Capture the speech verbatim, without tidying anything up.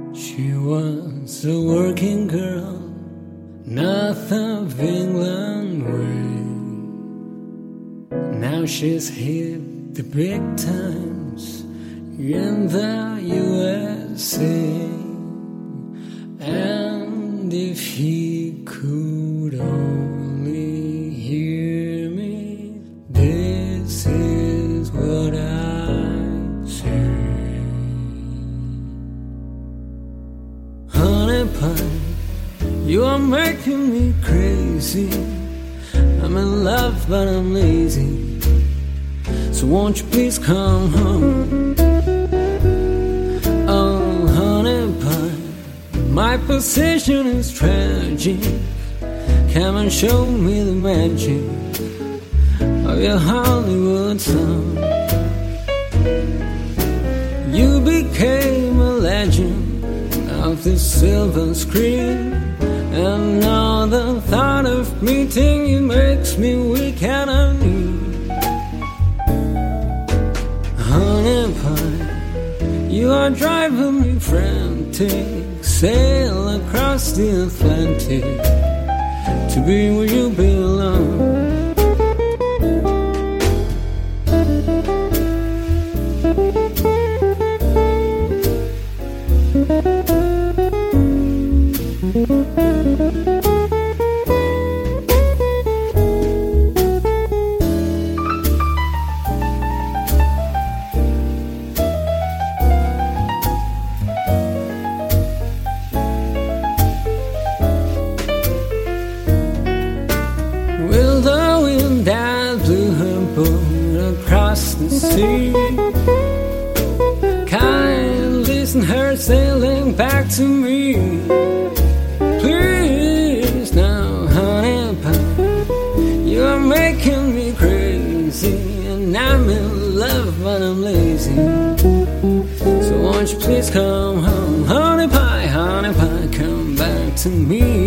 She was a working girl, north of England way. Now she's hit the big times in the U S A. And if he could only hear me, this is what I'd say. Honey pie, you are making me crazy. I'm in love but I'm lazy, so won't you please come home. Oh honey pie, my position is tragic. Come and show me the magic of your Hollywood song. You became a legend of the silver screen, and now the thought of meeting you makes me weak and uneasy. Honey pie, you are driving me frantic. Sail across the Atlantic to be where you belong. Will the wind that blew her boat across the sea kindly send her sailing back to me? Please now, honey pie, you are making me crazy, and I'm in love but I'm lazy. So won't you please come home, honey pie, honey pie, come back to me.